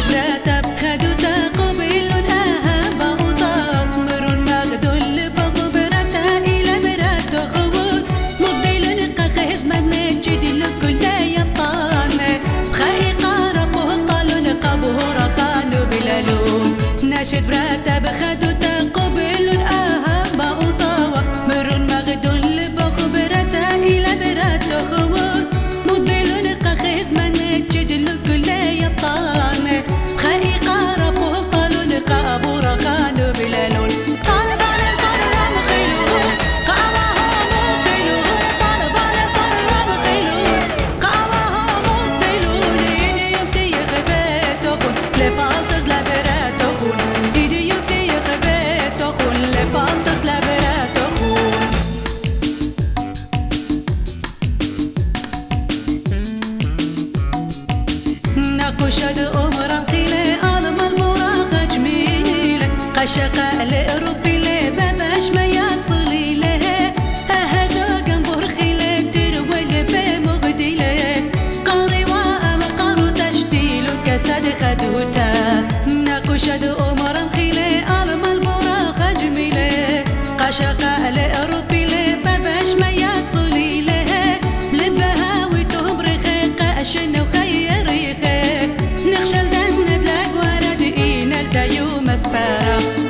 براتب خدو تقبل أهب وطاب مرون مغدول لبغ برتا إلى برات خبور مقبل قخز من جد لكل يطان بخي قارب طال قبه رخان بلالون ناشد براتب خدو تقبل أهب وطاب مرون مغدول لبغ برتا إلى برات خبور مقبل قخز من جد لكل يطان بخي قارب طال قبه رخان بلالون طالبان القرم خيلون قاواها مقبلون طالبان القرم خيلون قاواها مقبلون إيدي يبتي خبيت أخون لفالتغ لبرات أخون إيدي يبتي خبيت أخون لفالتغ لبرات أخون نقشد أمرا خيلة ألم المراغة جميلة قشقة لأروبي لباباش ما يصلي له أهدا جنبور خيلة تروي بمغديلة قاري وأم قارو تشتيل كسد خدوتا نقشد أمرا خيلة ألم المراغة جميلة قشقة لأروبي لباباش ما يصلي له لبها وتهم رخيقة أشن وخير نخشل دند لك ورد إينا الديوم أسفارة